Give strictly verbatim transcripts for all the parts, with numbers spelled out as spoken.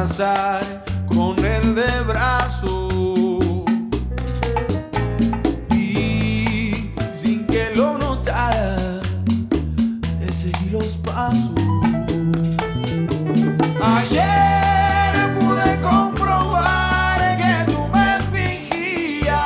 abrazar con el de brazo y sin que lo notaras te seguí los pasos. Ayer pude comprobar que tú me fingías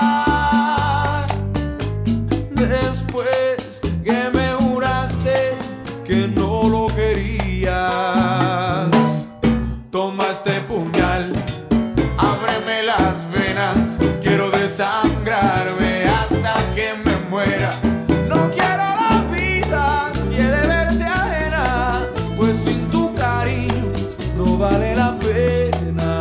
después que me juraste que no lo querías. Toma este puñal, ábreme las venas, quiero desangrarme hasta que me muera. No quiero la vida si he de verte ajena, pues sin tu cariño no vale la pena.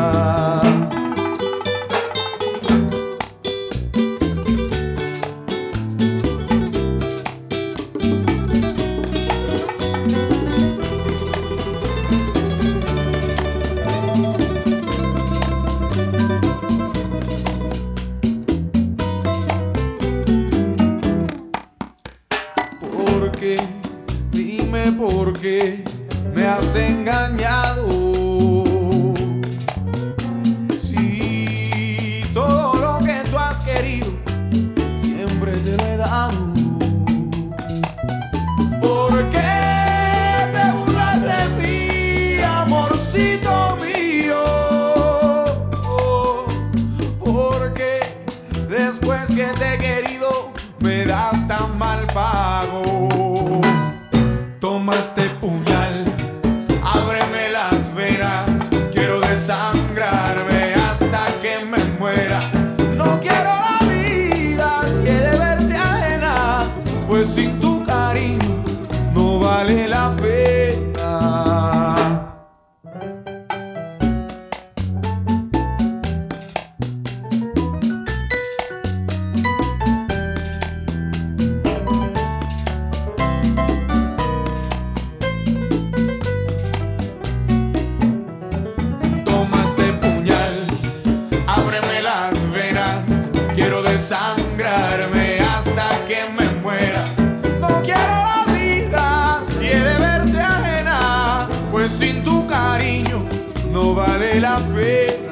¿Por qué? Dime por qué me has engañado. Si todo lo que tú has querido siempre te lo he dado. ¿Por qué te burlas de mí, amorcito mío? Porque después que te he querido me das tan mal pago. Toma este puñal, ábreme las venas, quiero desangrarme hasta que me muera. No quiero la vida si he de verte ajena, pues sin tu cariño no vale la pena. Ábreme las venas, quiero desangrarme hasta que me muera. No quiero la vida si he de verte ajena, pues sin tu cariño no vale la pena.